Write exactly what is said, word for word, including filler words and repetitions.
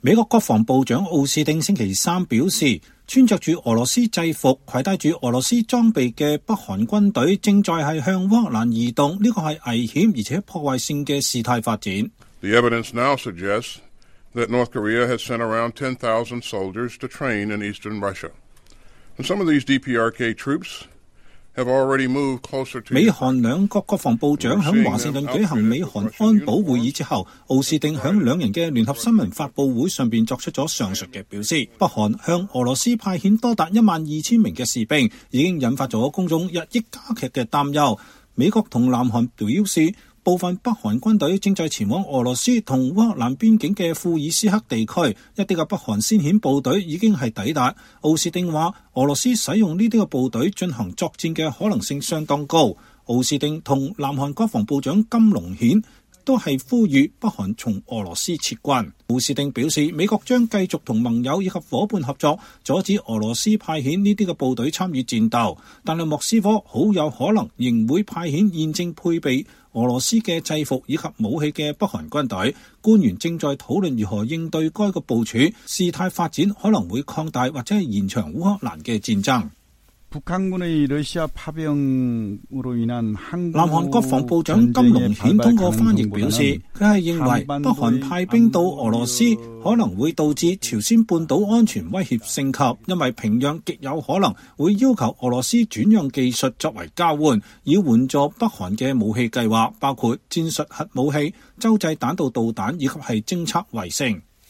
美國國防部長奧斯汀星期三表示，穿着住俄羅斯制服、攜帶住俄羅斯裝備嘅北韓軍隊正在係向烏克蘭移動，呢個係危險而且破壞性嘅事態發展。 The evidence now suggests that North Korea has sent around ten thousand soldiers to train in eastern Russia. And some of these D P R K troops 美韓兩國國防部長喺華盛頓舉行美韓安保會議之後，奧斯汀喺兩人嘅聯合新聞發佈會上邊作出咗上述嘅表示。北韓向俄羅斯派遣多達一萬二千名嘅士兵，已經引發咗公眾日益加劇嘅擔憂。美國同南韓表示，部分北韓軍隊正在前往俄羅斯同烏克蘭邊境嘅庫爾斯克地區，一啲嘅北韓先遣部隊已經係抵達。奧斯汀話，俄羅斯使用呢啲嘅部隊進行作戰嘅可能性相當高。奧斯汀同南韓國防部長金龍顯都係呼籲北韓從俄羅斯撤軍。奧斯汀表示，美國將繼續同盟友以及夥伴合作，阻止俄羅斯派遣呢啲嘅部隊參與戰鬥，但係莫斯科好有可能仍會派遣現正配備俄羅斯嘅制服以及武器嘅北韓軍隊。官員正在討論如何應對該個部署，事態發展可能會擴大或者係延長烏克蘭嘅戰爭。南韓國防部長金龍顯通過翻譯表示，佢係認為北韓派兵到俄羅斯可能會導致朝鮮半島安全威脅升級，因為平壤極有可能會要求俄羅斯轉讓技術作為交換，以援助北韓嘅武器計劃，包括戰術核武器、洲際彈道導彈以及係偵測衛星。